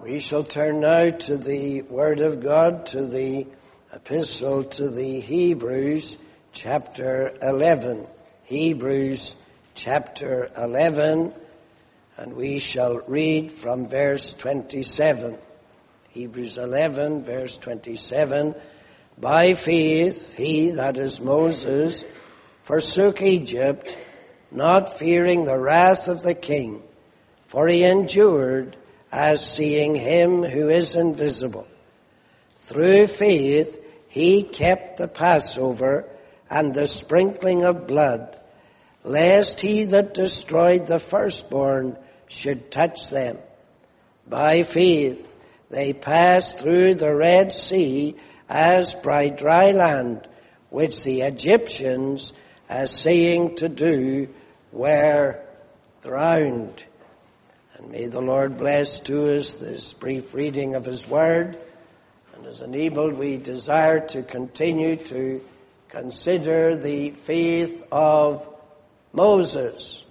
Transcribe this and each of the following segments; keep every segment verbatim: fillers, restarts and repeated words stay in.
We shall turn now to the Word of God, to the Epistle to the Hebrews, chapter eleven. Hebrews, chapter eleven, and we shall read from verse twenty-seven. Hebrews eleven, verse twenty-seven. By faith he, that is Moses, forsook Egypt, not fearing the wrath of the king, for he endured as seeing him who is invisible. Through faith he kept the Passover and the sprinkling of blood, lest he that destroyed the firstborn should touch them. By faith they passed through the Red Sea as by dry land, which the Egyptians, as saying to do, were drowned. And may the Lord bless to us this brief reading of His Word, and as enabled we desire to continue to consider the faith of Moses.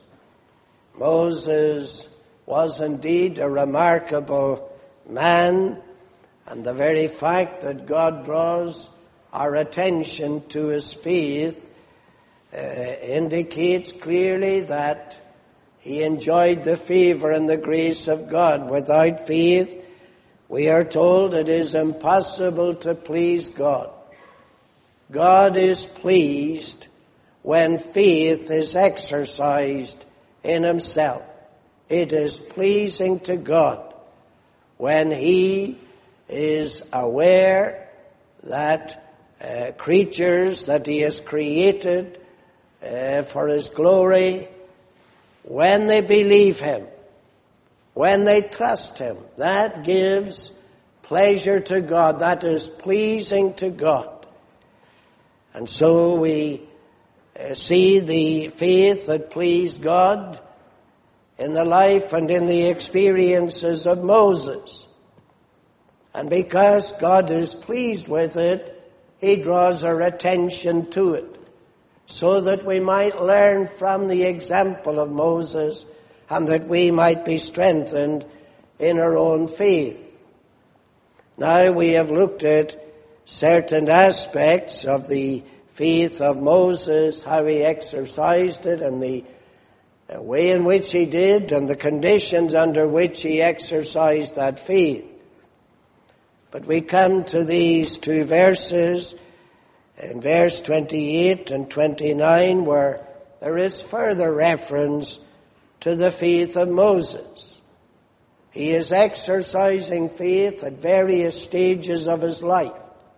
Moses was indeed a remarkable man, and the very fact that God draws our attention to his faith uh, indicates clearly that he enjoyed the favor and the grace of God. Without faith, we are told it is impossible to please God. God is pleased when faith is exercised in himself. It is pleasing to God when he is aware that uh, creatures that he has created uh, for his glory, when they believe him, when they trust him, that gives pleasure to God. That is pleasing to God. And so we uh, see the faith that pleased God in the life and in the experiences of Moses. And because God is pleased with it, he draws our attention to it, so that we might learn from the example of Moses and that we might be strengthened in our own faith. Now we have looked at certain aspects of the faith of Moses, how he exercised it and the way in which he did and the conditions under which he exercised that faith. But we come to these two verses, in verse twenty-eight and twenty-nine, where there is further reference to the faith of Moses. He is exercising faith at various stages of his life.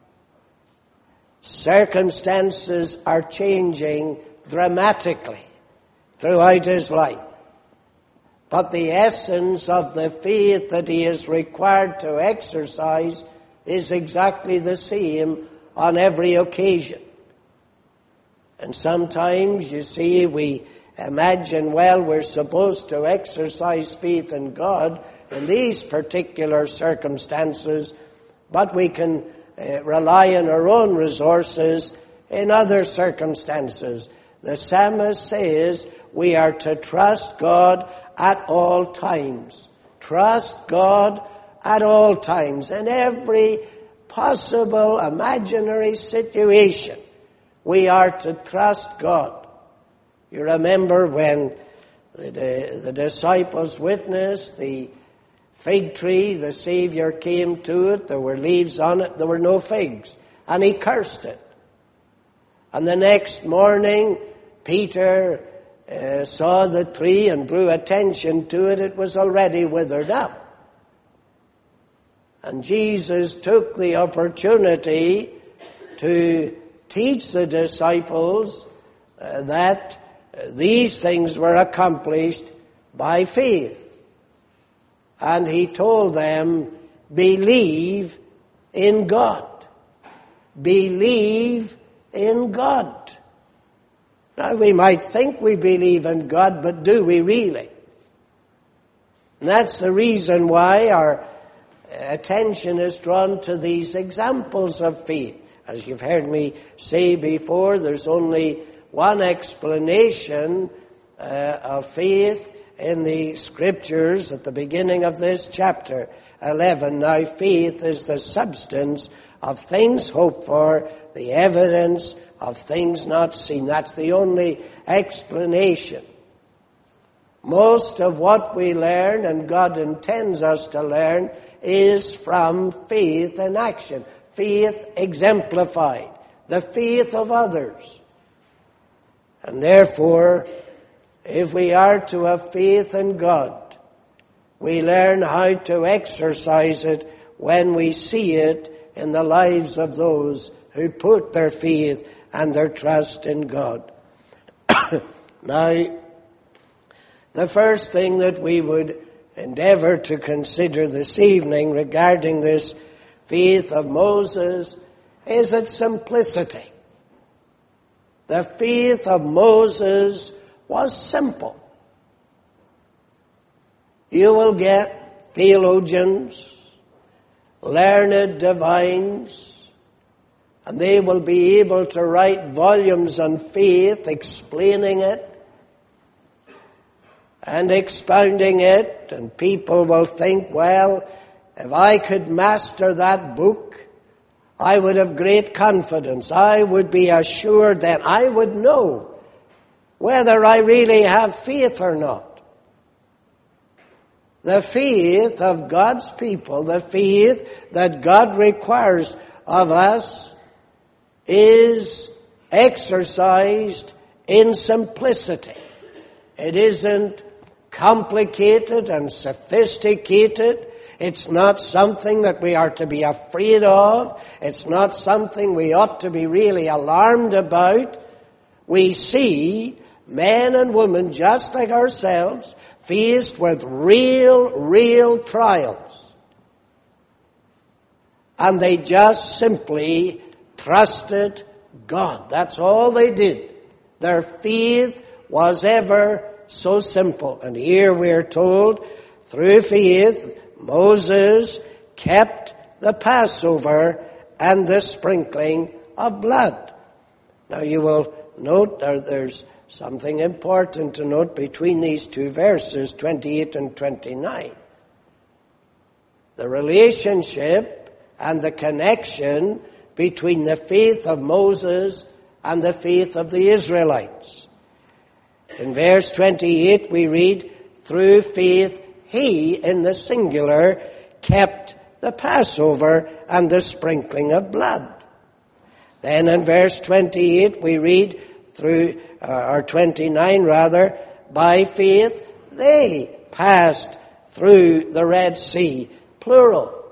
Circumstances are changing dramatically throughout his life. But the essence of the faith that he is required to exercise is exactly the same on every occasion. And sometimes, you see, we imagine, well, we're supposed to exercise faith in God in these particular circumstances, but we can uh, rely on our own resources in other circumstances. The psalmist says we are to trust God at all times. Trust God at all times. In every possible imaginary situation, we are to trust God. You remember when the, the, the disciples witnessed the fig tree, the Savior came to it, there were leaves on it, there were no figs, and he cursed it. And the next morning, Peter uh, saw the tree and drew attention to it. It was already withered up. And Jesus took the opportunity to teach the disciples uh, that uh, these things were accomplished by faith. And he told them, believe in God. Believe in God. Now, we might think we believe in God, but do we really? And that's the reason why our attention is drawn to these examples of faith. As you've heard me say before, there's only one explanation uh, of faith in the Scriptures at the beginning of this chapter eleven, now faith is the substance of things hoped for, the evidence of things not seen. That's the only explanation. Most of what we learn, and God intends us to learn, is from faith in action. Faith exemplified. The faith of others. And therefore, if we are to have faith in God, we learn how to exercise it when we see it in the lives of those who put their faith and their trust in God. Now, the first thing that we would endeavor to consider this evening regarding this faith of Moses is its simplicity. The faith of Moses was simple. You will get theologians, learned divines, and they will be able to write volumes on faith, explaining it and expounding it, and people will think, well, if I could master that book, I would have great confidence. I would be assured that I would know whether I really have faith or not. The faith of God's people, the faith that God requires of us, is exercised in simplicity. It isn't complicated and sophisticated. It's not something that we are to be afraid of. It's not something we ought to be really alarmed about. We see men and women just like ourselves faced with real, real trials. And they just simply trusted God. That's all they did. Their faith was ever so simple. And here we are told, through faith, Moses kept the Passover and the sprinkling of blood. Now you will note that there's something important to note between these two verses, twenty-eight and twenty-nine. The relationship and the connection between the faith of Moses and the faith of the Israelites. In verse twenty-eight we read, through faith he, in the singular, kept the Passover and the sprinkling of blood. Then in verse twenty-eight we read, through, uh, or twenty-nine rather, by faith they passed through the Red Sea, plural.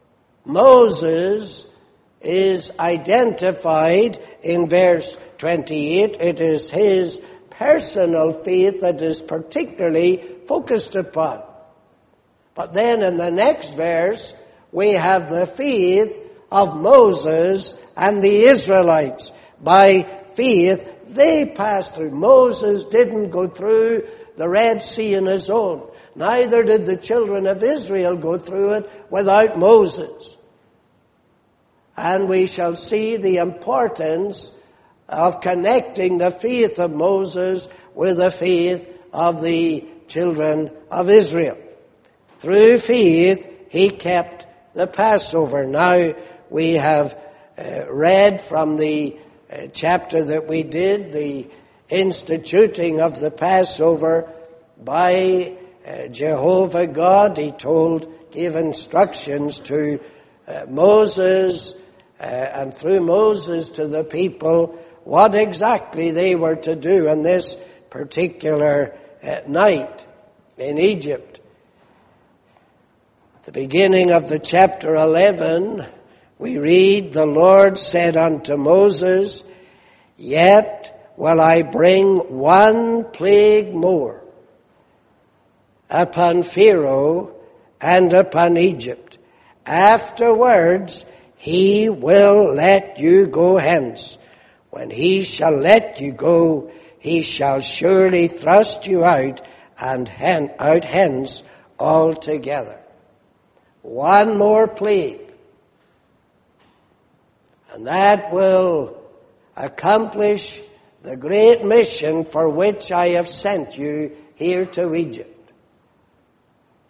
Moses is identified in verse twenty-eight. It is his personal faith that is particularly focused upon. But then in the next verse, we have the faith of Moses and the Israelites. By faith, they passed through. Moses didn't go through the Red Sea on his own. Neither did the children of Israel go through it without Moses. And we shall see the importance of connecting the faith of Moses with the faith of the children of Israel. Through faith, he kept the Passover. Now, we have uh, read from the uh, chapter that we did, the instituting of the Passover by uh, Jehovah God. He told, gave instructions to uh, Moses, uh, and through Moses to the people, what exactly they were to do on this particular uh, night in Egypt. At the beginning of the chapter eleven, we read, the Lord said unto Moses, yet will I bring one plague more upon Pharaoh and upon Egypt. Afterwards he will let you go hence. When he shall let you go, he shall surely thrust you out and hen- out hence altogether. One more plague. And that will accomplish the great mission for which I have sent you here to Egypt.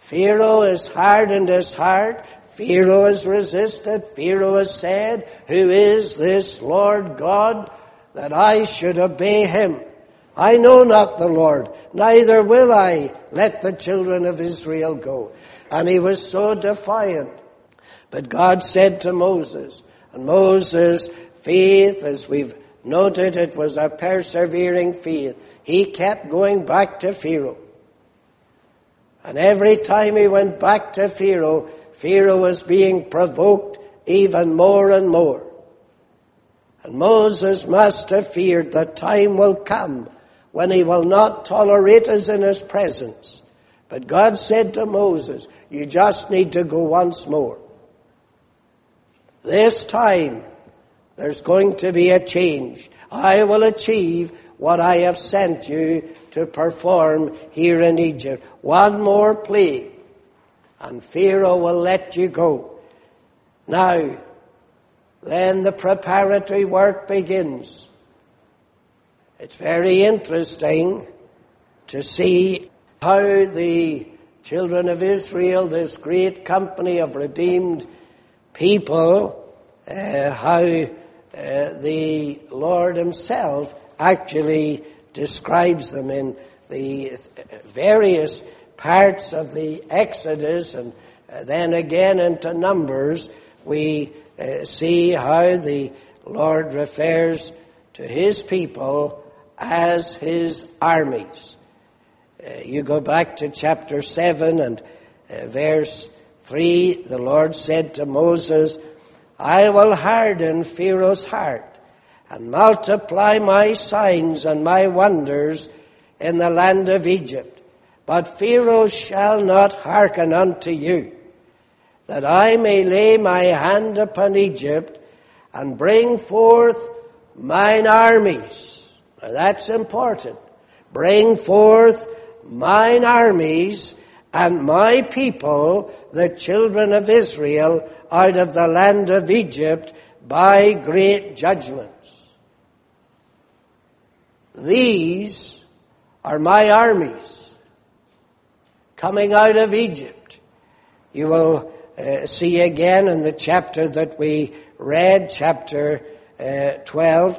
Pharaoh has hardened his heart. Pharaoh has resisted. Pharaoh has said, who is this Lord God that I should obey him? I know not the Lord, neither will I let the children of Israel go. And he was so defiant. But God said to Moses, and Moses' faith, as we've noted, it was a persevering faith. He kept going back to Pharaoh. And every time he went back to Pharaoh, Pharaoh was being provoked even more and more. And Moses must have feared that time will come when he will not tolerate us in his presence. But God said to Moses, you just need to go once more. This time, there's going to be a change. I will achieve what I have sent you to perform here in Egypt. One more plague, and Pharaoh will let you go. Now, then the preparatory work begins. It's very interesting to see how the children of Israel, this great company of redeemed people, uh, how uh, the Lord himself actually describes them in the various parts of the Exodus, and uh, then again into Numbers, we uh, see how the Lord refers to his people as his armies. Uh, you go back to chapter seven and uh, verse three, the Lord said to Moses, I will harden Pharaoh's heart and multiply my signs and my wonders in the land of Egypt. But Pharaoh shall not hearken unto you, that I may lay my hand upon Egypt and bring forth mine armies. Now that's important. Bring forth mine armies and my people, the children of Israel, out of the land of Egypt by great judgments. These are my armies coming out of Egypt. You will uh, see again in the chapter that we read, chapter uh, twelve,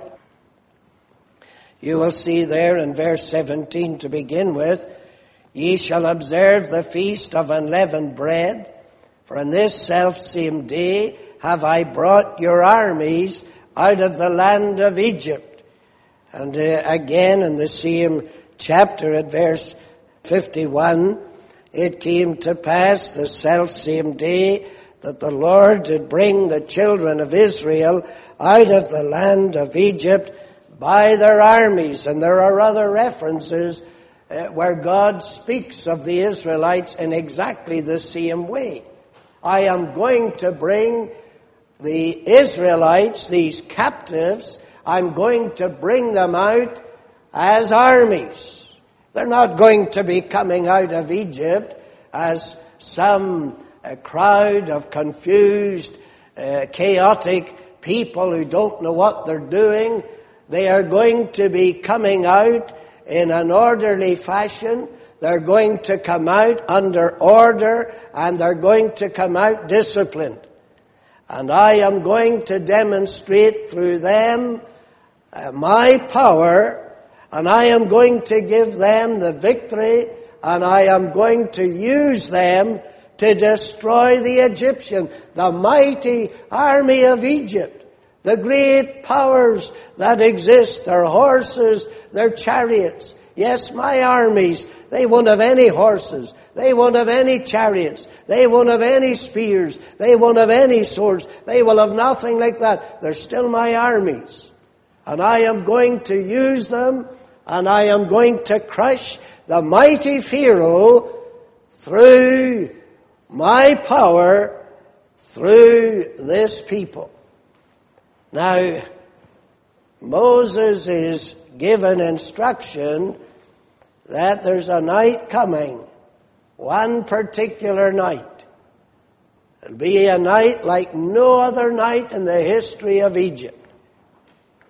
you will see there in verse seventeen to begin with, ye shall observe the feast of unleavened bread, for in this selfsame day have I brought your armies out of the land of Egypt. And uh, again in the same chapter at verse fifty-one, it came to pass the selfsame day that the Lord did bring the children of Israel out of the land of Egypt by their armies. And there are other references uh, where God speaks of the Israelites in exactly the same way. I am going to bring the Israelites, these captives, I'm going to bring them out as armies. They're not going to be coming out of Egypt as some uh, crowd of confused, uh, chaotic people who don't know what they're doing. They are going to be coming out in an orderly fashion. They're going to come out under order, and they're going to come out disciplined. And I am going to demonstrate through them uh, my power, and I am going to give them the victory, and I am going to use them to destroy the Egyptian, the mighty army of Egypt, the great powers that exist, their horses, their chariots. Yes, my armies, they won't have any horses. They won't have any chariots. They won't have any spears. They won't have any swords. They will have nothing like that. They're still my armies. And I am going to use them, and I am going to crush the mighty Pharaoh through my power, through this people. Now, Moses is given instruction that there's a night coming, one particular night. It'll be a night like no other night in the history of Egypt.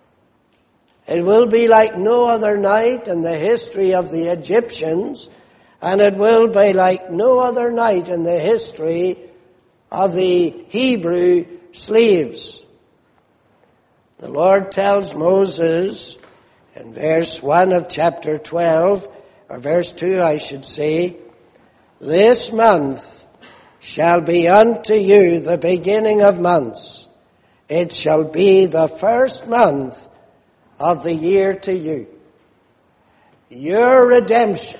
It will be like no other night in the history of the Egyptians, And it will be like no other night in the history of the Hebrew slaves. The Lord tells Moses in verse one of chapter twelve, or verse two I should say, "This month shall be unto you the beginning of months. It shall be the first month of the year to you." Your redemption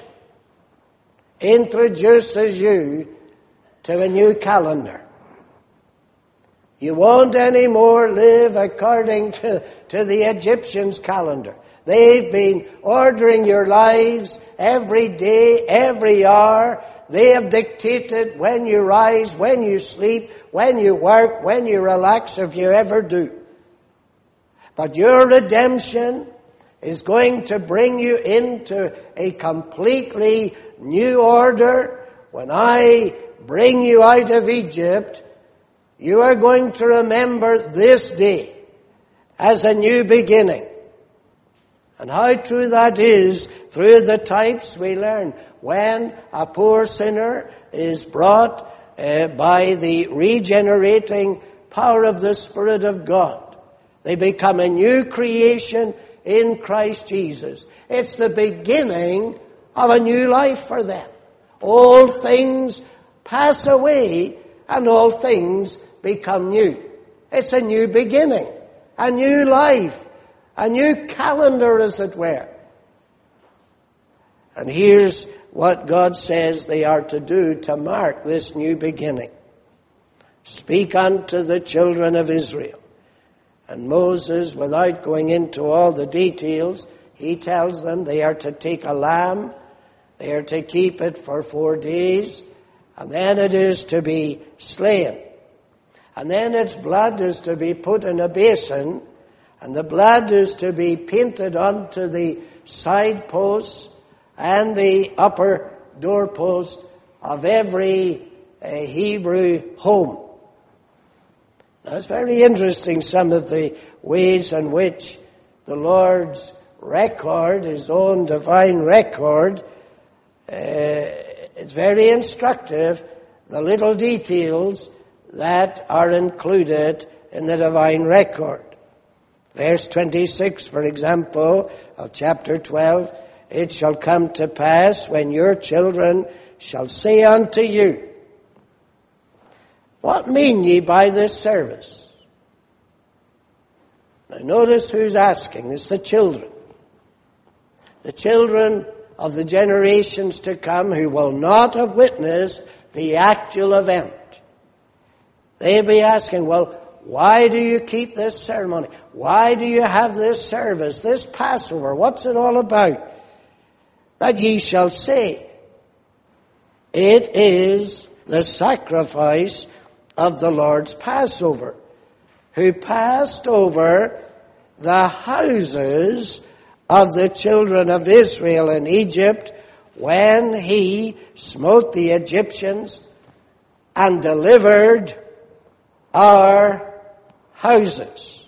introduces you to a new calendar. You won't anymore live according to, to the Egyptians' calendar. They've been ordering your lives every day, every hour. They have dictated when you rise, when you sleep, when you work, when you relax, if you ever do. But your redemption is going to bring you into a completely new order. When I bring you out of Egypt, you are going to remember this day as a new beginning. And how true that is, through the types we learn. When a poor sinner is brought uh, by the regenerating power of the Spirit of God, they become a new creation in Christ Jesus. It's the beginning of a new life for them. All things pass away and all things become new. It's a new beginning, a new life, a new calendar, as it were. And here's what God says they are to do to mark this new beginning. "Speak unto the children of Israel." And Moses, without going into all the details, he tells them they are to take a lamb, they are to keep it for four days, and then it is to be slain. And then its blood is to be put in a basin, and the blood is to be painted onto the side posts and the upper doorpost of every uh, Hebrew home. Now, it's very interesting, some of the ways in which the Lord's record, his own divine record, uh, it's very instructive, the little details that are included in the divine record. Verse twenty-six, for example, of chapter twelve, "It shall come to pass when your children shall say unto you, What mean ye by this service?" Now notice who's asking. It's the children. The children of the generations to come who will not have witnessed the actual event. They'll be asking, well, why do you keep this ceremony? Why do you have this service, this Passover? What's it all about? That ye shall say, it is the sacrifice of the Lord's Passover, who passed over the houses of the children of Israel in Egypt when he smote the Egyptians and delivered our houses.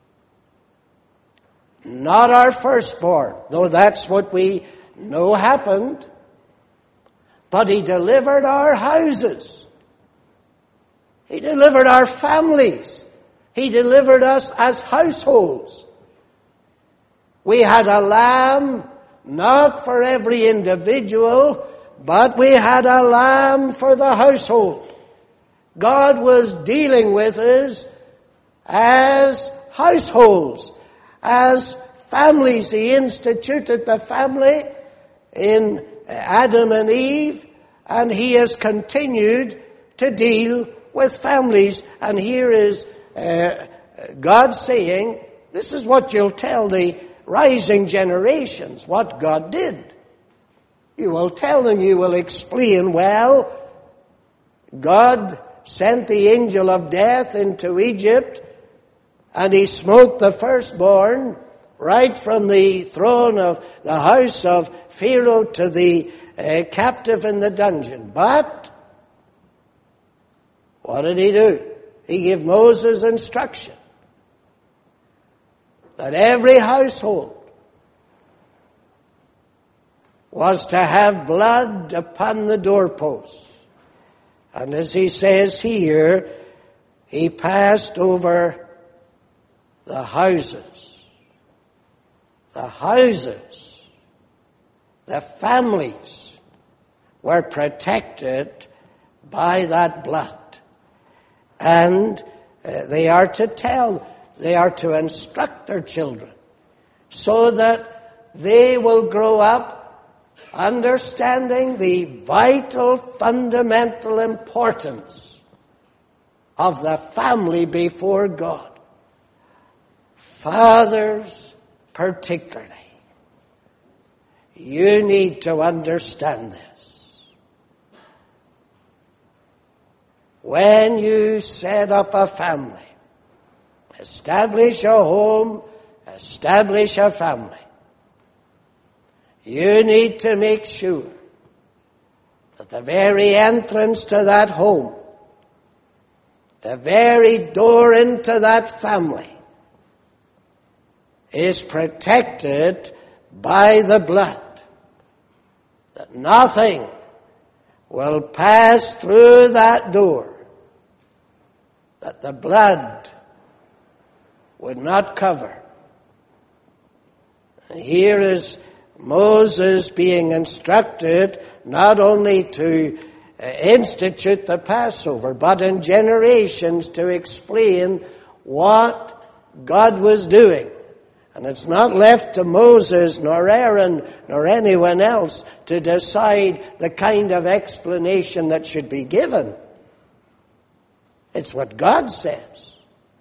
Not our firstborn, though that's what we know happened, but he delivered our houses. He delivered our families. He delivered us as households. We had a lamb, not for every individual, but we had a lamb for the household. God was dealing with us as households, as families. He instituted the family in Adam and Eve, and he has continued to deal with families. And here is uh, God saying, this is what you'll tell the rising generations, what God did. You will tell them, you will explain, well, God sent the angel of death into Egypt, and he smote the firstborn right from the throne of the house of Pharaoh to the uh, captive in the dungeon. But what did he do? He gave Moses instruction that every household was to have blood upon the doorposts. And as he says here, he passed over the houses. The houses, the families were protected by that blood. And uh, they are to tell, they are to instruct their children so that they will grow up understanding the vital, fundamental importance of the family before God. Fathers particularly, you need to understand this. When you set up a family, establish a home, establish a family, you need to make sure that the very entrance to that home, the very door into that family, is protected by the blood. That nothing will pass through that door that the blood would not cover. And here is Moses being instructed not only to uh, institute the Passover, but in generations to explain what God was doing. And it's not left to Moses, nor Aaron, nor anyone else to decide the kind of explanation that should be given. It's what God says.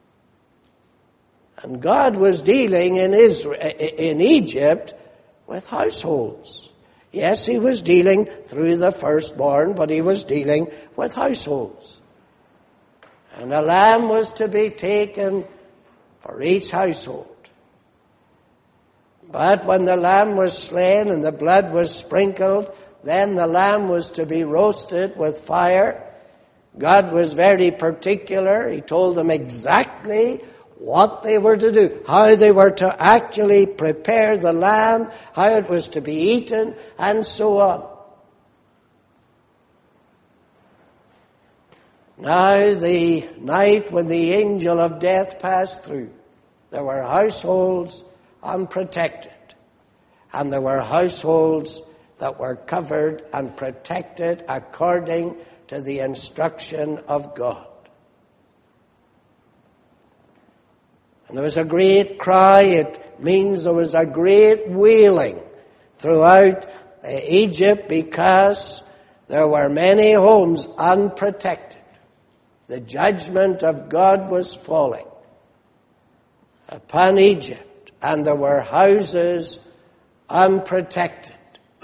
And God was dealing in Israel, in Egypt with households. Yes, he was dealing through the firstborn, but he was dealing with households. And a lamb was to be taken for each household. But when the lamb was slain and the blood was sprinkled, then the lamb was to be roasted with fire. God was very particular. He told them exactly what they were to do, how they were to actually prepare the lamb, how it was to be eaten, and so on. Now, the night when the angel of death passed through, there were households unprotected, and there were households that were covered and protected according to the instruction of God. And there was a great cry. It means there was a great wailing throughout Egypt because there were many homes unprotected. The judgment of God was falling upon Egypt, and there were houses unprotected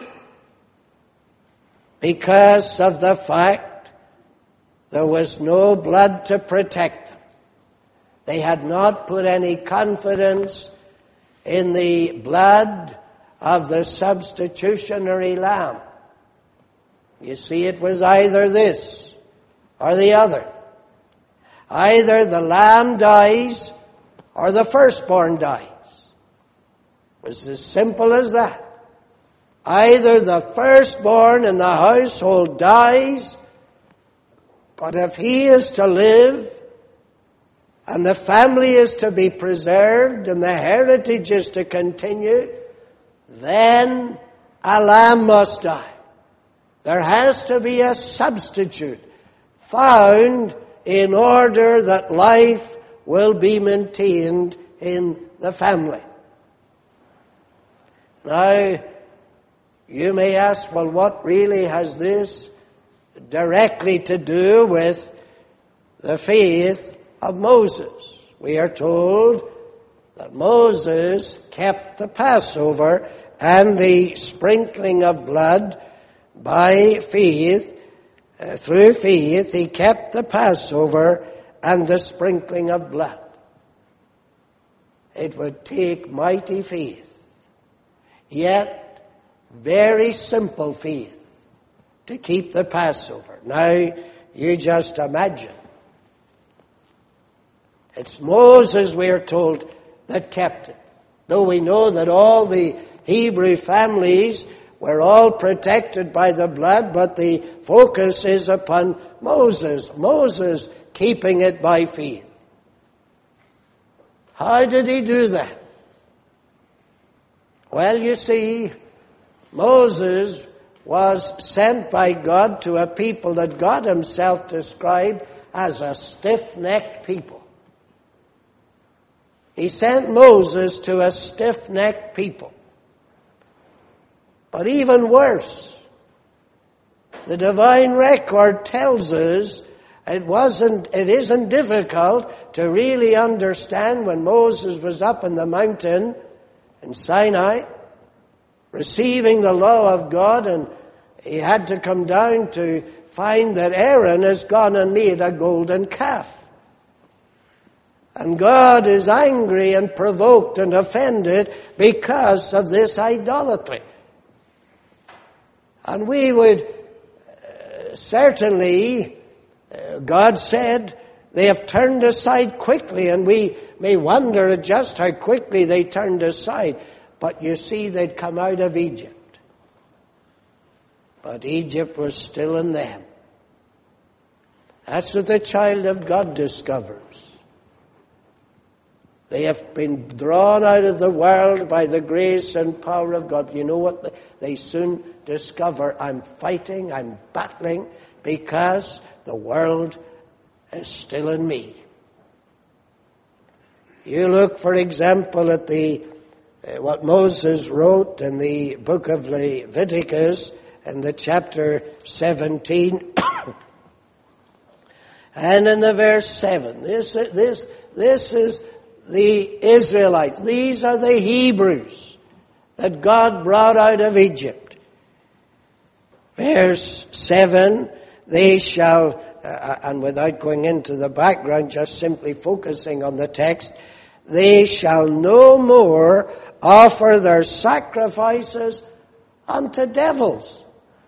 because of the fact there was no blood to protect them. They had not put any confidence in the blood of the substitutionary lamb. You see, it was either this or the other. Either the lamb dies or the firstborn dies. It was as simple as that. Either the firstborn in the household dies, but if he is to live, and the family is to be preserved, and the heritage is to continue, then a lamb must die. There has to be a substitute found in order that life will be maintained in the family. Now, you may ask, well, what really has this directly to do with the faith of Moses? We are told that Moses kept the Passover and the sprinkling of blood by faith. Uh, through faith, he kept the Passover and the sprinkling of blood. It would take mighty faith, yet very simple faith, to keep the Passover. Now, you just imagine. It's Moses, we are told, that kept it. Though we know that all the Hebrew families we're all protected by the blood, but the focus is upon Moses. Moses keeping it by faith. How did he do that? Well, you see, Moses was sent by God to a people that God himself described as a stiff-necked people. He sent Moses to a stiff-necked people. But even worse, the divine record tells us it wasn't, it isn't difficult to really understand when Moses was up in the mountain in Sinai, receiving the law of God, and he had to come down to find that Aaron has gone and made a golden calf. And God is angry and provoked and offended because of this idolatry. And we would uh, certainly, uh, God said, they have turned aside quickly, and we may wonder at just how quickly they turned aside. But you see, they'd come out of Egypt. But Egypt was still in them. That's what the child of God discovers. They have been drawn out of the world by the grace and power of God. You know what? They soon discover, I'm fighting, I'm battling, because the world is still in me. You look, for example, at the uh, what Moses wrote in the book of Leviticus, in the chapter seventeen, and in the verse seven. This, this, this is the Israelites. These are the Hebrews that God brought out of Egypt. Verse seven, they shall, uh, and without going into the background, just simply focusing on the text, they shall no more offer their sacrifices unto devils,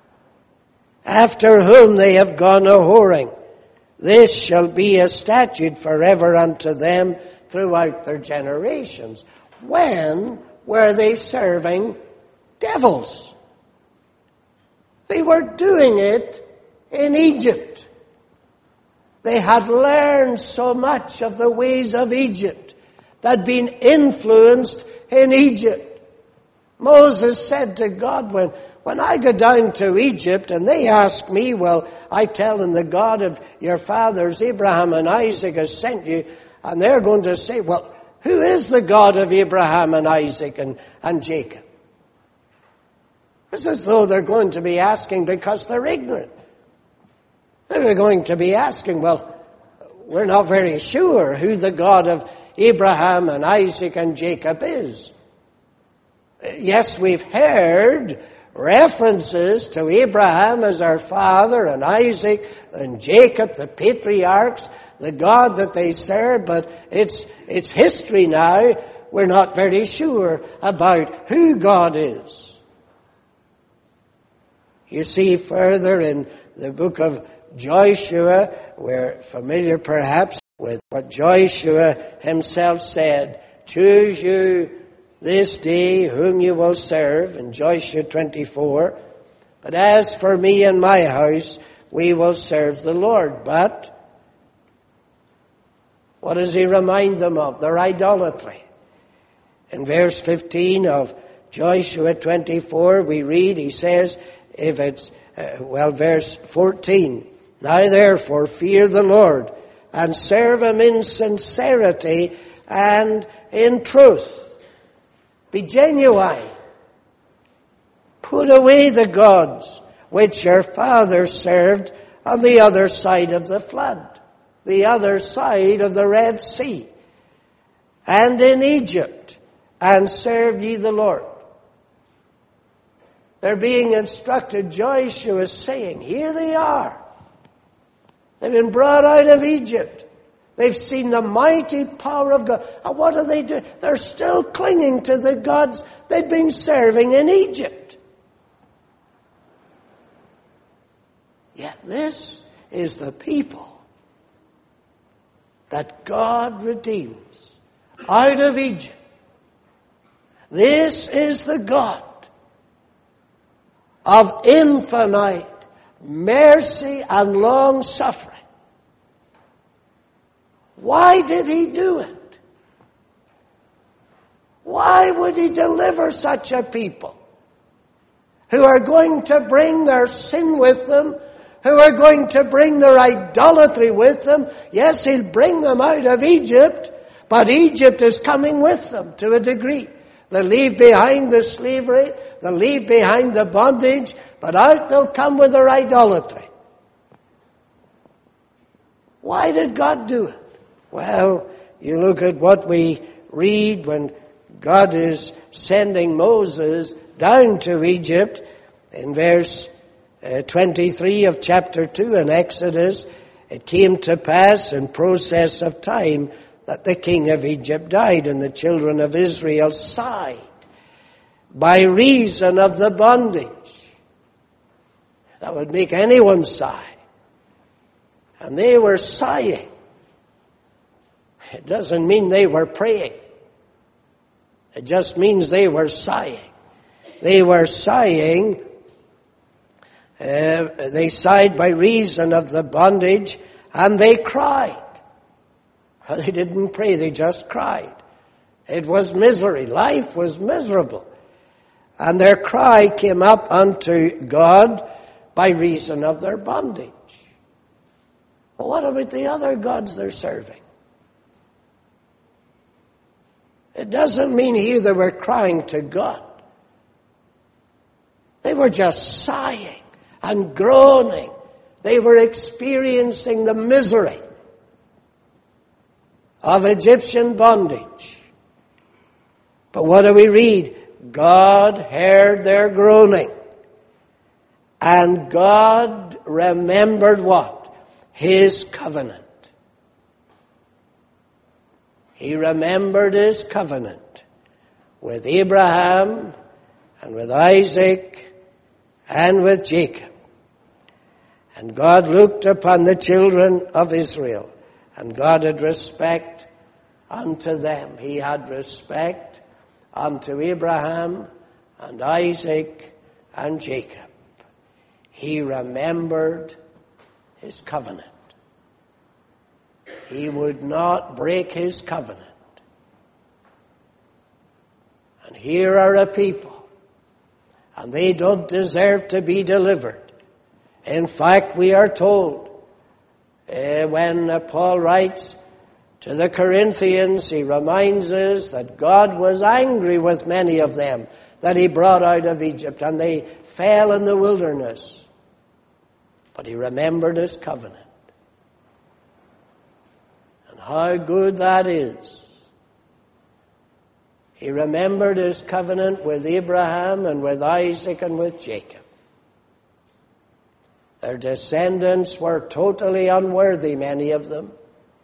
after whom they have gone a-whoring. This shall be a statute forever unto them throughout their generations. When were they serving devils? They were doing it in Egypt. They had learned so much of the ways of Egypt. They'd been influenced in Egypt. Moses said to God, when, when I go down to Egypt and they ask me, well, I tell them the God of your fathers, Abraham and Isaac, has sent you. And they're going to say, well, who is the God of Abraham and Isaac and, and Jacob? It's as though they're going to be asking because they're ignorant. They're going to be asking, well, we're not very sure who the God of Abraham and Isaac and Jacob is. Yes, we've heard references to Abraham as our father and Isaac and Jacob, the patriarchs, the God that they serve, but it's, it's history now. We're not very sure about who God is. You see further in the book of Joshua, we're familiar perhaps with what Joshua himself said, choose you this day whom you will serve, in Joshua twenty-four. But as for me and my house, we will serve the Lord. But what does he remind them of? Their idolatry. In verse fifteen of Joshua twenty-four, we read, he says, if it's, uh, well, verse fourteen, now therefore fear the Lord and serve him in sincerity and in truth. Be genuine. Put away the gods which your fathers served on the other side of the flood, the other side of the Red Sea, and in Egypt, and serve ye the Lord. They're being instructed. Joshua is saying, here they are. They've been brought out of Egypt. They've seen the mighty power of God. And what do they do? They're still clinging to the gods they'd been serving in Egypt. Yet this is the people that God redeems out of Egypt. This is the God of infinite mercy and long suffering. Why did he do it? Why would he deliver such a people who are going to bring their sin with them, who are going to bring their idolatry with them? Yes, he'll bring them out of Egypt, but Egypt is coming with them to a degree. They'll leave behind the slavery, they'll leave behind the bondage, but out they'll come with their idolatry. Why did God do it? Well, you look at what we read when God is sending Moses down to Egypt in verse uh, twenty-three of chapter two in Exodus. It came to pass in process of time that the king of Egypt died, and the children of Israel sighed by reason of the bondage. That would make anyone sigh. And they were sighing. It doesn't mean they were praying. It just means they were sighing. They were sighing. Uh, they sighed by reason of the bondage, and they cried. Well, they didn't pray, they just cried. It was misery. Life was miserable. And their cry came up unto God by reason of their bondage. Well, what about the other gods they're serving? It doesn't mean here they were crying to God. They were just sighing and groaning. They were experiencing the misery of Egyptian bondage. But what do we read? God heard their groaning. And God remembered what? His covenant. He remembered his covenant with Abraham and with Isaac and with Jacob. And God looked upon the children of Israel, and God had respect unto them. He had respect unto Abraham and Isaac and Jacob. He remembered his covenant. He would not break his covenant. And here are a people, and they don't deserve to be delivered. In fact, we are told, uh, when uh, Paul writes to the Corinthians, he reminds us that God was angry with many of them that he brought out of Egypt, and they fell in the wilderness. But he remembered his covenant. How good that is. He remembered his covenant with Abraham and with Isaac and with Jacob. Their descendants were totally unworthy, many of them.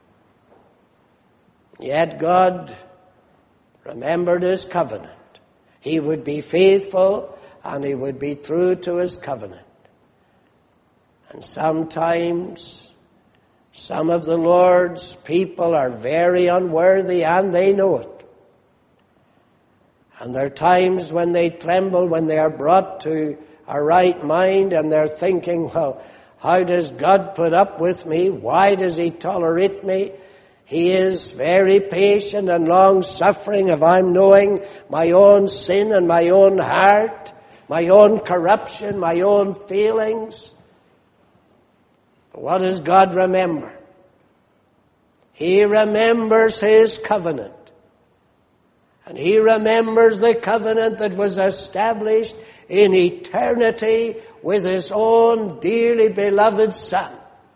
Yet God remembered his covenant. He would be faithful and he would be true to his covenant. And sometimes some of the Lord's people are very unworthy, and they know it. And there are times when they tremble, when they are brought to a right mind, and they're thinking, well, how does God put up with me? Why does he tolerate me? He is very patient and long-suffering if I'm knowing my own sin and my own heart, my own corruption, my own feelings. What does God remember? He remembers his covenant. And he remembers the covenant that was established in eternity with his own dearly beloved Son.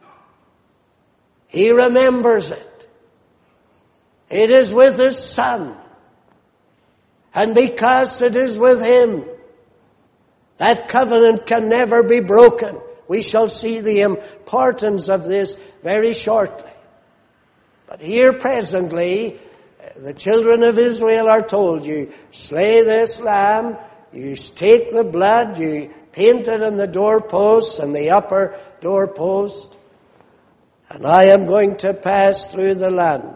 He remembers it. It is with his Son. And because it is with him, that covenant can never be broken. We shall see the importance of this very shortly. But here presently, the children of Israel are told, you slay this lamb, you take the blood, you paint it on the doorposts and the upper doorpost, and I am going to pass through the land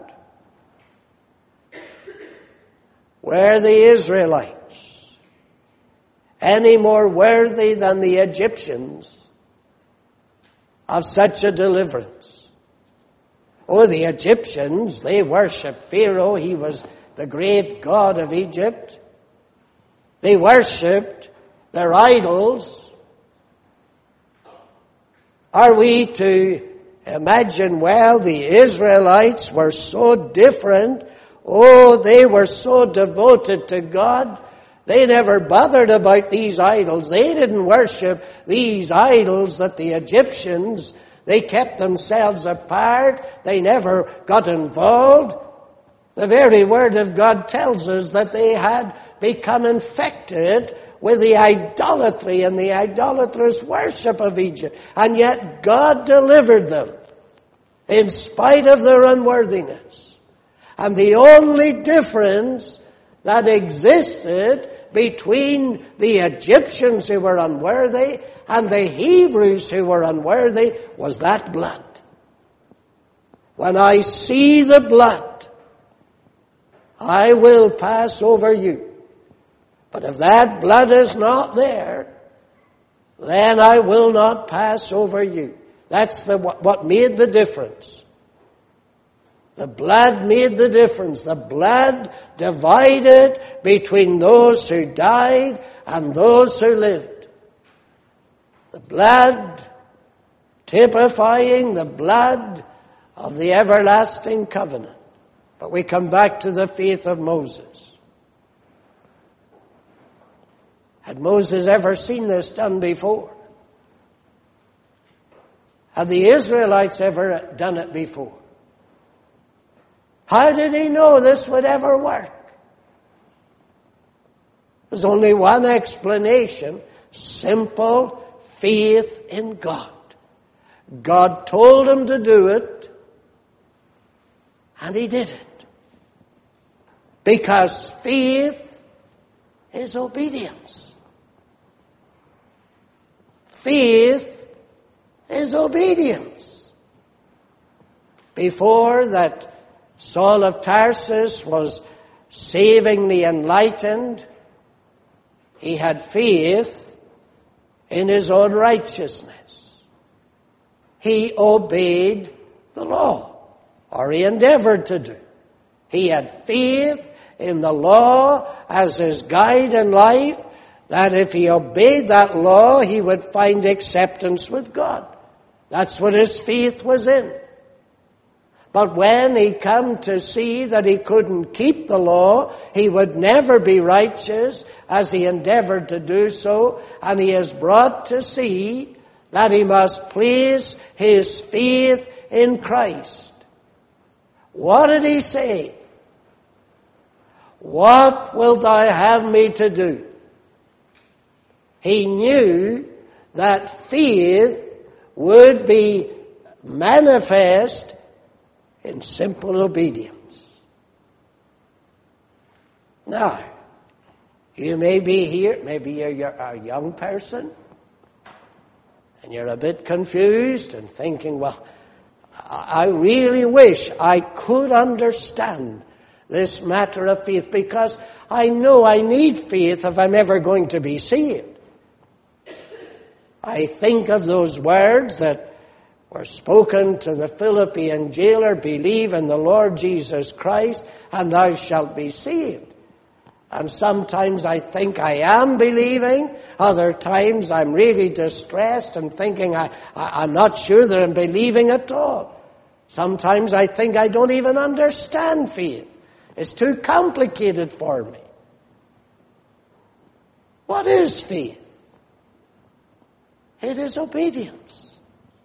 where the Israelites any more worthy than the Egyptians of such a deliverance. Oh, the Egyptians, they worshipped Pharaoh. He was the great god of Egypt. They worshipped their idols. Are we to imagine, well, the Israelites were so different? Oh, they were so devoted to God. They never bothered about these idols. They didn't worship these idols that the Egyptians, they kept themselves apart. They never got involved. The very Word of God tells us that they had become infected with the idolatry and the idolatrous worship of Egypt. And yet God delivered them in spite of their unworthiness. And the only difference that existed between the Egyptians who were unworthy and the Hebrews who were unworthy was that blood. When I see the blood, I will pass over you. But if that blood is not there, then I will not pass over you. That's the, what made the difference. The blood made the difference. The blood divided between those who died and those who lived. The blood typifying the blood of the everlasting covenant. But we come back to the faith of Moses. Had Moses ever seen this done before? Had the Israelites ever done it before? How did he know this would ever work? There's only one explanation: simple faith in God. God told him to do it, and he did it. Because faith is obedience. Faith is obedience. Before that, Saul of Tarsus was saving the enlightened. He had faith in his own righteousness. He obeyed the law, or he endeavored to do. He had faith in the law as his guide in life, that if he obeyed that law, he would find acceptance with God. That's what his faith was in. But when he come to see that he couldn't keep the law, he would never be righteous as he endeavored to do so, and he is brought to see that he must place his faith in Christ. What did he say? What wilt thou have me to do? He knew that faith would be manifest in simple obedience. Now, you may be here, maybe you're a young person, and you're a bit confused and thinking, well, I really wish I could understand this matter of faith, because I know I need faith if I'm ever going to be saved. I think of those words that were spoken to the Philippian jailer: believe in the Lord Jesus Christ and thou shalt be saved. And sometimes I think I am believing. Other times I'm really distressed and thinking I, I, I'm not sure that I'm believing at all. Sometimes I think I don't even understand faith. It's too complicated for me. What is faith? It is obedience.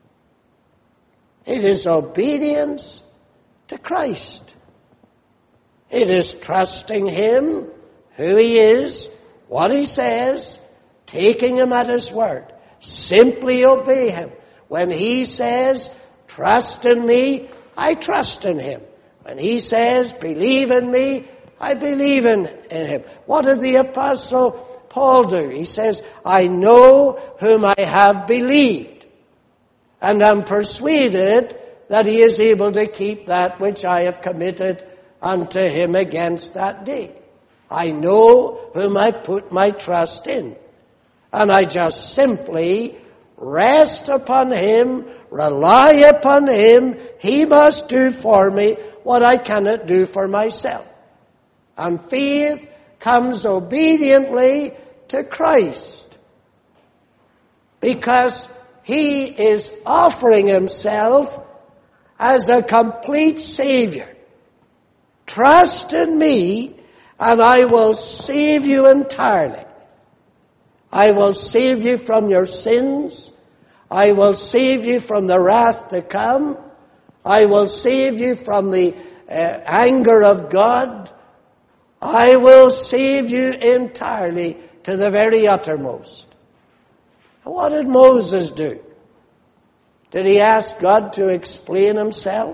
It is obedience to Christ. It is trusting Him, who He is, what He says, taking Him at His word. Simply obey Him. When He says, trust in me, I trust in Him. When He says, believe in me, I believe in, in Him. What did the Apostle Paul do? He says, I know whom I have believed, and am persuaded that He is able to keep that which I have committed unto Him against that day. I know whom I put my trust in. And I just simply rest upon Him, rely upon Him. He must do for me what I cannot do for myself. And faith comes obediently to Christ, because He is offering Himself as a complete Savior. Trust in me, and I will save you entirely. I will save you from your sins. I will save you from the wrath to come. I will save you from the uh, anger of God. I will save you entirely to the very uttermost. What did Moses do? Did he ask God to explain himself?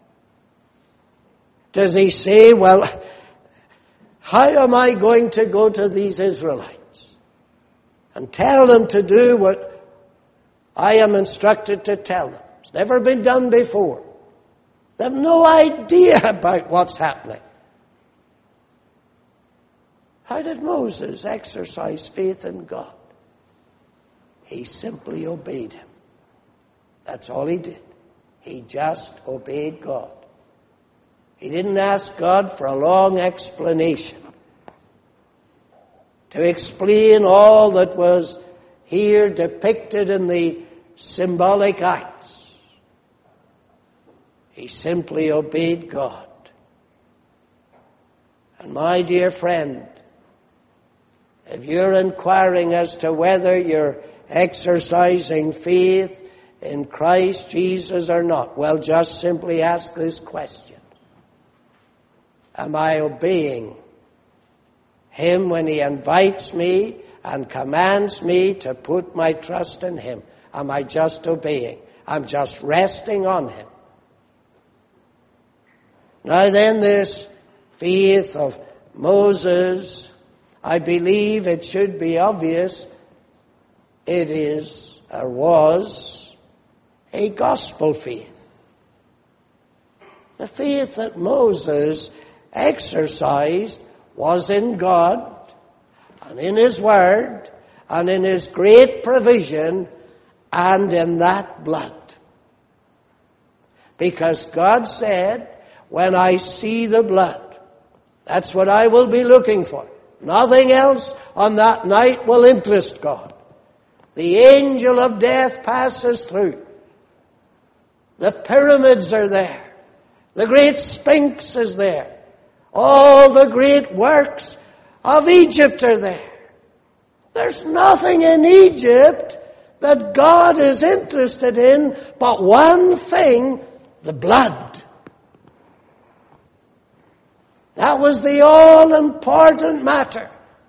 Does he say, well, how am I going to go to these Israelites and tell them to do what I am instructed to tell them? It's never been done before. They have no idea about what's happening. How did Moses exercise faith in God? He simply obeyed Him. That's all he did. He just obeyed God. He didn't ask God for a long explanation to explain all that was here depicted in the symbolic acts. He simply obeyed God. And my dear friend, if you're inquiring as to whether you're exercising faith in Christ Jesus or not, well, just simply ask this question. Am I obeying Him when He invites me and commands me to put my trust in Him? Am I just obeying? I'm just resting on Him. Now then, this faith of Moses, I believe it should be obvious, it is or was a gospel faith. The faith that Moses exercised was in God and in His Word and in His great provision and in that blood. Because God said, when I see the blood, that's what I will be looking for. Nothing else on that night will interest God. The angel of death passes through. The pyramids are there. The great Sphinx is there. All the great works of Egypt are there. There's nothing in Egypt that God is interested in but one thing, the blood. That was the all-important matter.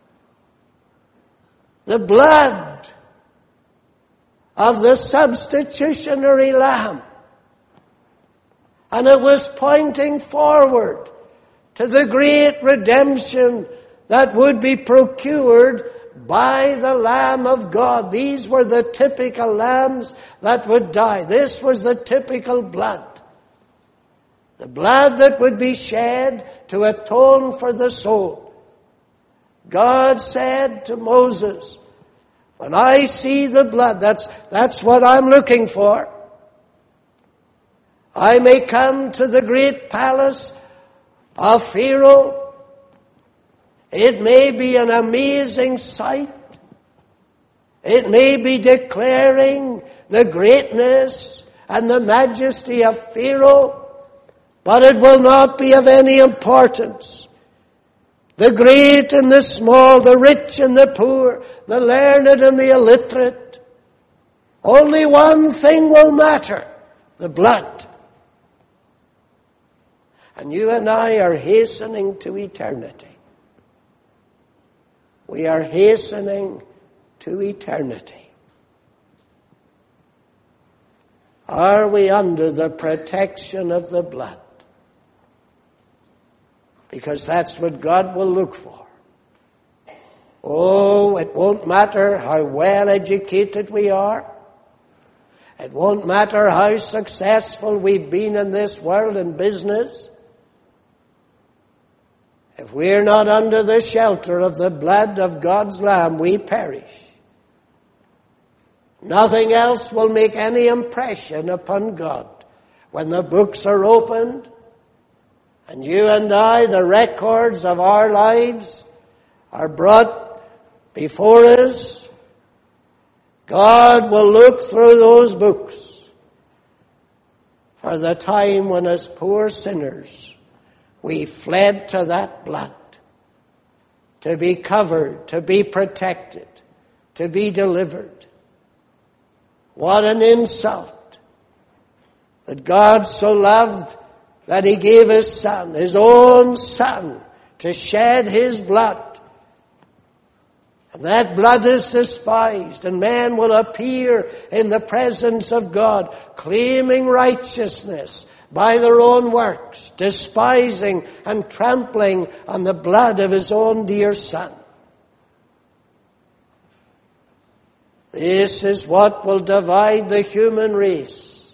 The blood of the substitutionary lamb. And it was pointing forward to the great redemption that would be procured by the Lamb of God. These were the typical lambs that would die. This was the typical blood. The blood that would be shed to atone for the soul. God said to Moses, when I see the blood, that's, that's what I'm looking for. I may come to the great palace of Pharaoh. It may be an amazing sight. It may be declaring the greatness and the majesty of Pharaoh, but it will not be of any importance. The great and the small, the rich and the poor, the learned and the illiterate. Only one thing will matter, the blood. And you and I are hastening to eternity. We are hastening to eternity. Are we under the protection of the blood? Because that's what God will look for. Oh, it won't matter how well educated we are. It won't matter how successful we've been in this world in business. If we're not under the shelter of the blood of God's Lamb, we perish. Nothing else will make any impression upon God. When the books are opened, and you and I, the records of our lives, are brought before us, God will look through those books for the time when, as poor sinners, we fled to that blood, to be covered, to be protected, to be delivered. What an insult that God so loved that he gave his Son, his own Son, to shed his blood. And that blood is despised, and men will appear in the presence of God, claiming righteousness by their own works, despising and trampling on the blood of his own dear Son. This is what will divide the human race.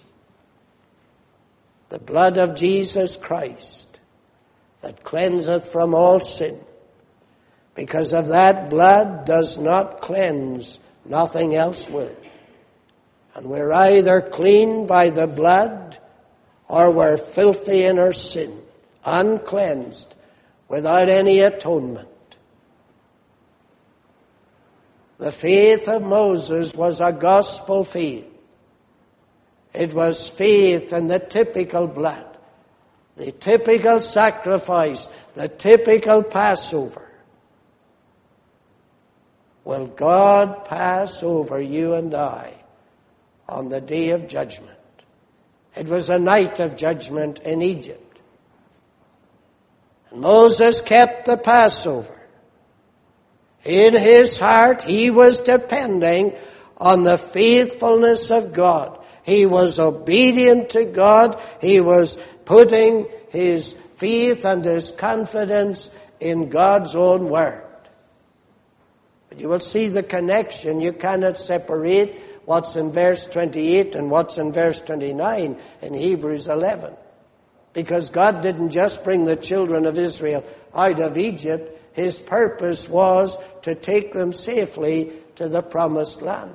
The blood of Jesus Christ that cleanseth from all sin. Because of that blood does not cleanse, nothing else will. And we're either clean by the blood, or we're filthy in our sin, uncleansed, without any atonement. The faith of Moses was a gospel faith. It was faith in the typical blood, the typical sacrifice, the typical Passover. Will God pass over you and I on the day of judgment? It was a night of judgment in Egypt. And Moses kept the Passover. In his heart, he was depending on the faithfulness of God. He was obedient to God. He was putting his faith and his confidence in God's own word. But you will see the connection. You cannot separate what's in verse twenty-eight and what's in verse twenty-nine in Hebrews eleven. Because God didn't just bring the children of Israel out of Egypt. His purpose was to take them safely to the promised land.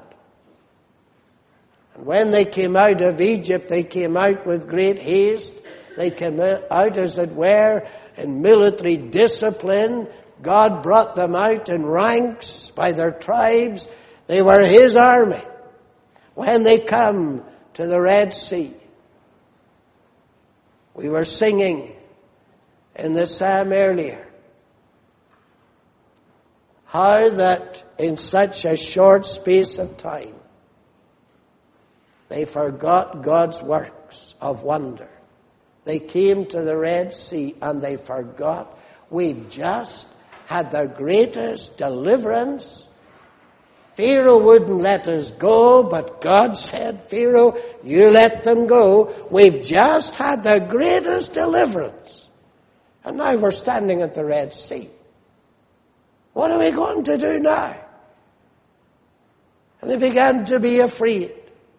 And when they came out of Egypt, they came out with great haste. They came out, as it were, in military discipline. God brought them out in ranks by their tribes. They were his army. When they come to the Red Sea, we were singing in the psalm earlier, how that in such a short space of time they forgot God's works of wonder. They came to the Red Sea and they forgot. We've just had the greatest deliverance. Pharaoh wouldn't let us go, but God said, Pharaoh, you let them go. We've just had the greatest deliverance. And now we're standing at the Red Sea. What are we going to do now? And they began to be afraid.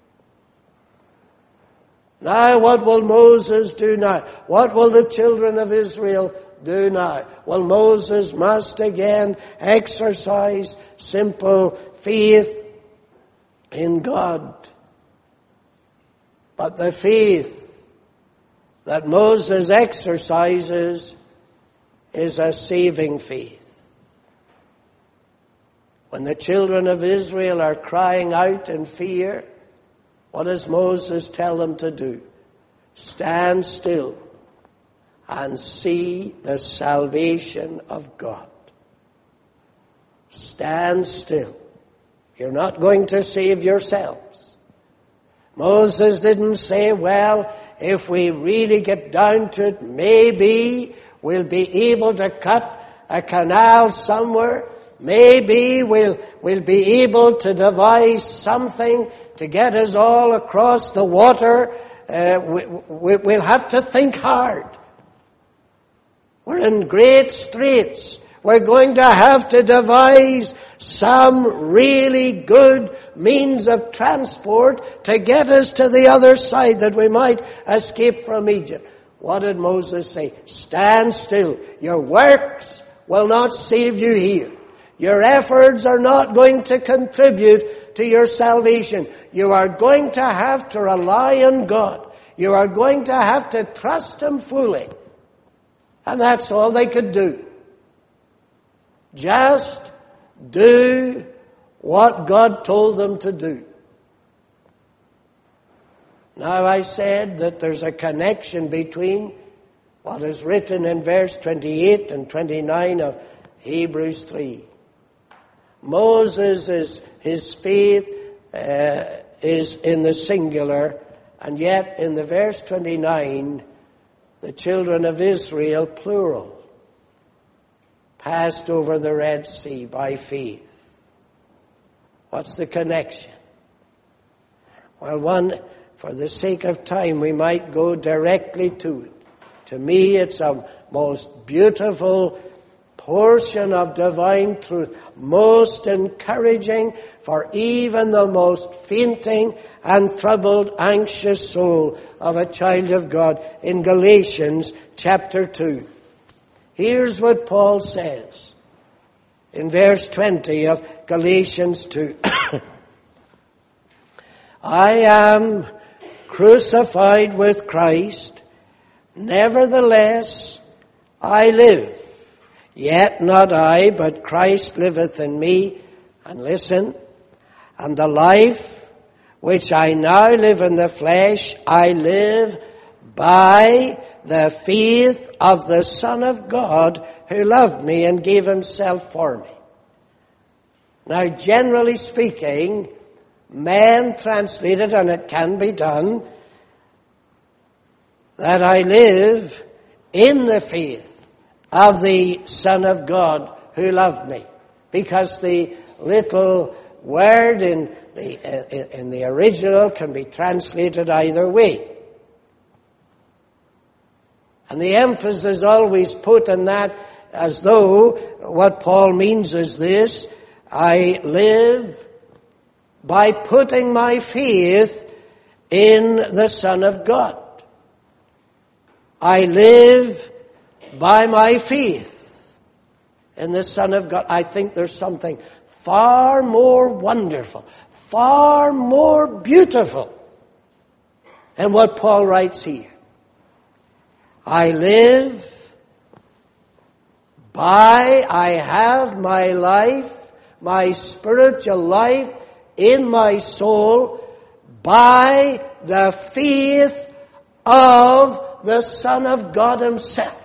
Now what will Moses do now? What will the children of Israel do now? Well, Moses must again exercise simple faith in God. But the faith that Moses exercises is a saving faith. When the children of Israel are crying out in fear, what does Moses tell them to do? Stand still and see the salvation of God. Stand still. You're not going to save yourselves. Moses didn't say, well, if we really get down to it, maybe we'll be able to cut a canal somewhere. Maybe we'll, we'll be able to devise something to get us all across the water. Uh, we, we, we'll have to think hard. We're in great straits. We're going to have to devise some really good means of transport to get us to the other side that we might escape from Egypt. What did Moses say? Stand still. Your works will not save you here. Your efforts are not going to contribute to your salvation. You are going to have to rely on God. You are going to have to trust Him fully. And that's all they could do. Just do what God told them to do. Now I said that there's a connection between what is written in verse twenty-eight and twenty-nine of Hebrews three. Moses, is, his faith uh, is in the singular, and yet in the verse twenty-nine, the children of Israel, plural, passed over the Red Sea by faith. What's the connection? Well, one, for the sake of time, we might go directly to it. To me, it's a most beautiful portion of divine truth, most encouraging for even the most fainting and troubled, anxious soul of a child of God in Galatians chapter two. Here's what Paul says in verse twenty of Galatians two. I am crucified with Christ, nevertheless I live. Yet not I, but Christ liveth in me. And listen, and the life which I now live in the flesh, I live by the faith of the Son of God who loved me and gave Himself for me. Now, generally speaking, men translate it, and it can be done, that I live in the faith of the Son of God who loved me. Because the little word in the, in the original can be translated either way. And the emphasis is always put on that, as though what Paul means is this: I live by putting my faith in the Son of God. I live by my faith in the Son of God. I think there's something far more wonderful, far more beautiful in what Paul writes here. I live by, I have my life, my spiritual life in my soul by the faith of the Son of God Himself.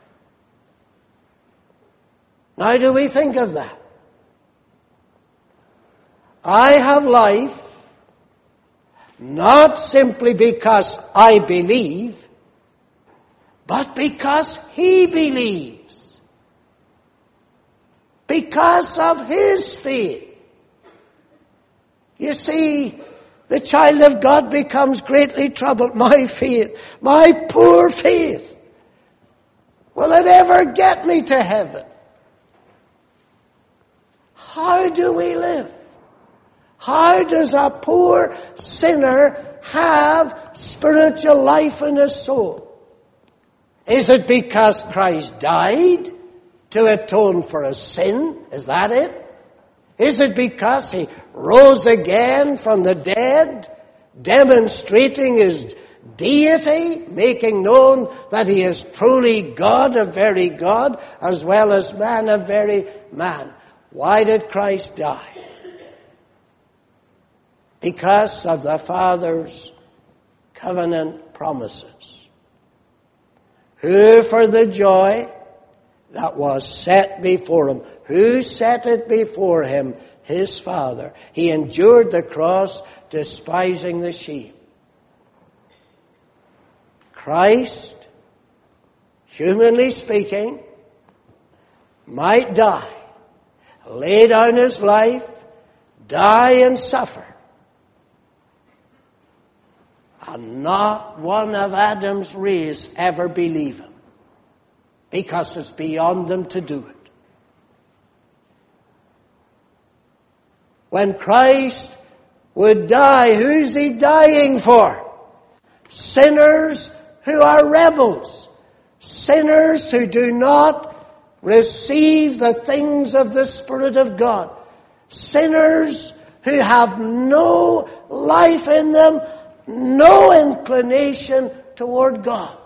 Now, do we think of that? I have life not simply because I believe, but because He believes. Because of His faith. You see, the child of God becomes greatly troubled. My faith, my poor faith, will it ever get me to heaven? How do we live? How does a poor sinner have spiritual life in his soul? Is it because Christ died to atone for his sin? Is that it? Is it because He rose again from the dead, demonstrating His deity, making known that He is truly God, a very God, as well as man, a very man? Why did Christ die? Because of the Father's covenant promises. Who for the joy that was set before Him, who set it before Him? His Father. He endured the cross, despising the shame. Christ, humanly speaking, might die, lay down His life, die and suffer. And not one of Adam's race ever believe Him, because it's beyond them to do it. When Christ would die, who's He dying for? Sinners who are rebels. Sinners who do not receive the things of the Spirit of God. Sinners who have no life in them, no inclination toward God.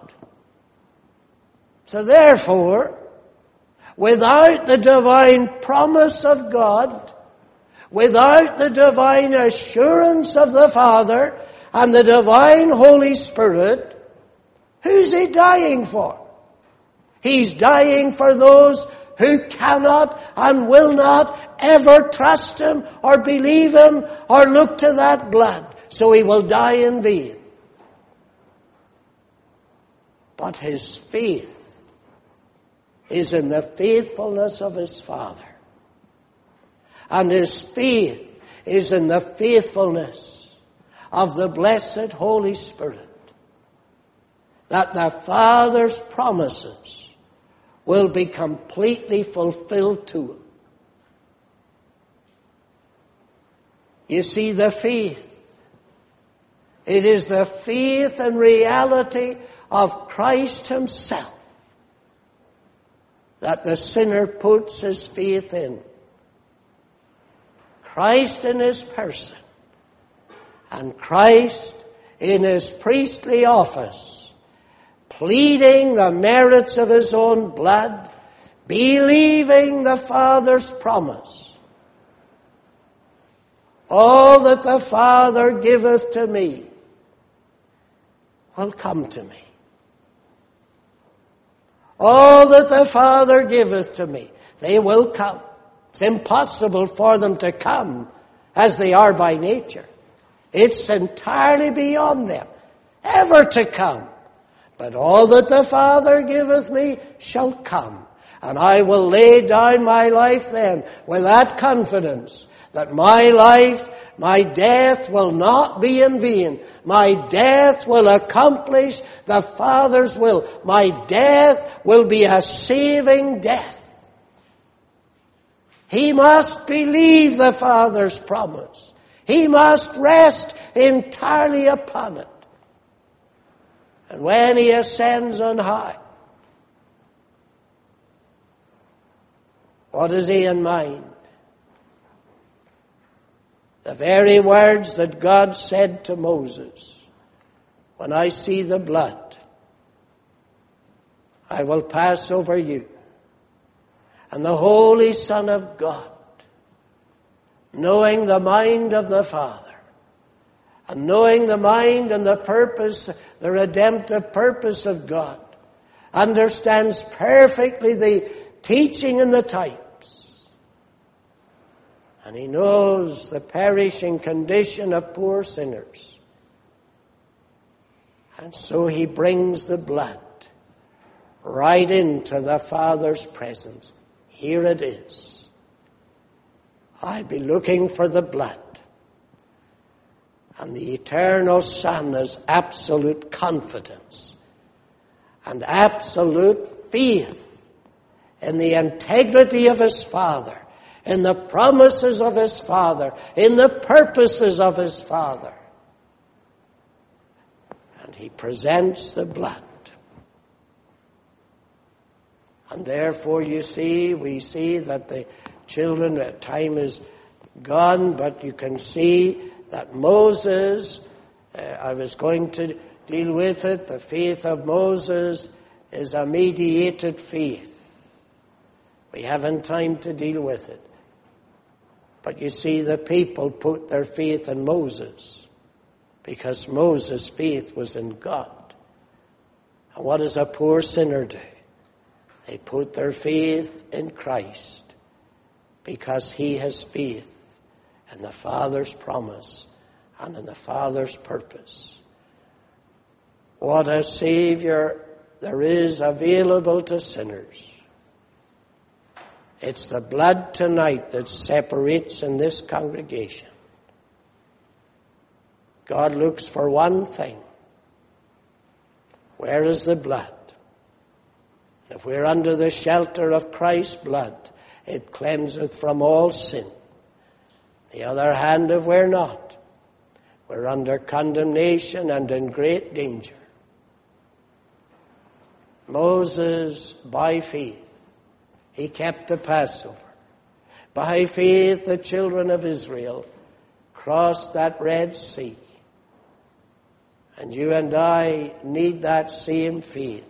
So therefore, without the divine promise of God, without the divine assurance of the Father and the divine Holy Spirit, who's he dying for? He's dying for those who cannot and will not ever trust him or believe him or look to that blood. So he will die in vain. But his faith is in the faithfulness of his Father. And his faith is in the faithfulness of the blessed Holy Spirit. That the Father's promises will be completely fulfilled to him. You see, the faith, it is the faith and reality of Christ himself that the sinner puts his faith in. Christ in his person and Christ in his priestly office, pleading the merits of his own blood, believing the Father's promise. All that the Father giveth to me will come to me. All that the Father giveth to me, they will come. It's impossible for them to come as they are by nature. It's entirely beyond them ever to come. But all that the Father giveth me shall come. And I will lay down my life then with that confidence that my life, my death will not be in vain. My death will accomplish the Father's will. My death will be a saving death. He must believe the Father's promise. He must rest entirely upon it. And when he ascends on high, what is he in mind? The very words that God said to Moses, when I see the blood, I will pass over you. And the Holy Son of God, knowing the mind of the Father, and knowing the mind and the purpose, the redemptive purpose of God, understands perfectly the teaching and the types. And he knows the perishing condition of poor sinners. And so he brings the blood right into the Father's presence. Here it is. I be looking for the blood. And the eternal Son has absolute confidence and absolute faith in the integrity of his Father, in the promises of his Father, in the purposes of his Father. And he presents the blood. And therefore, you see, we see that the children, time is gone, but you can see that Moses, uh, I was going to deal with it, the faith of Moses is a mediated faith. We haven't time to deal with it. But you see, the people put their faith in Moses because Moses' faith was in God. And what does a poor sinner do? They put their faith in Christ because he has faith in the Father's promise and in the Father's purpose. What a Savior there is available to sinners. It's the blood tonight that separates in this congregation. God looks for one thing. Where is the blood? If we're under the shelter of Christ's blood, it cleanseth from all sin. The other hand, if we're not, we're under condemnation and in great danger. Moses, by faith, he kept the Passover. By faith, the children of Israel crossed that Red Sea. And you and I need that same faith.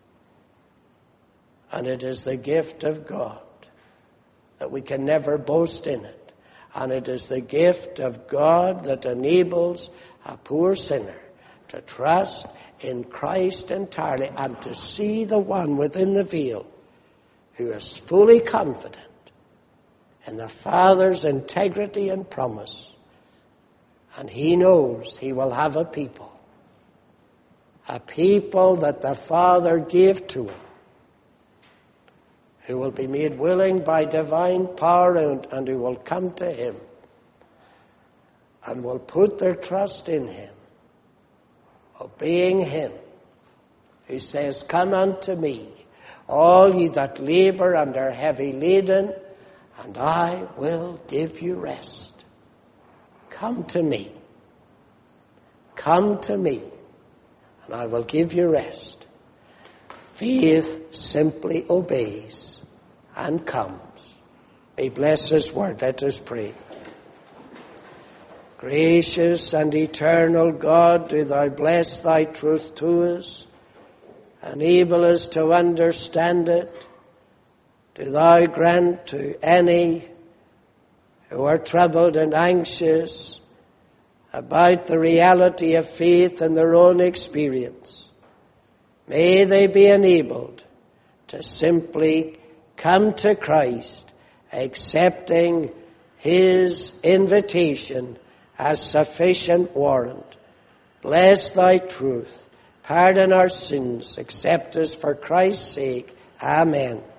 And it is the gift of God that we can never boast in it. And it is the gift of God that enables a poor sinner to trust in Christ entirely and to see the one within the veil who is fully confident in the Father's integrity and promise. And he knows he will have a people. A people that the Father gave to him, who will be made willing by divine power and, and who will come to him and will put their trust in him, obeying him, who says, "Come unto me, all ye that labor and are heavy laden, and I will give you rest." Come to me. Come to me, and I will give you rest. Faith simply obeys and comes. May bless his word. Let us pray. Gracious and eternal God, do thou bless thy truth to us. Enable us to understand it. Do thou grant to any who are troubled and anxious about the reality of faith in their own experience, may they be enabled to simply come to Christ, accepting his invitation as sufficient warrant. Bless thy truth. Pardon our sins. Accept us for Christ's sake. Amen.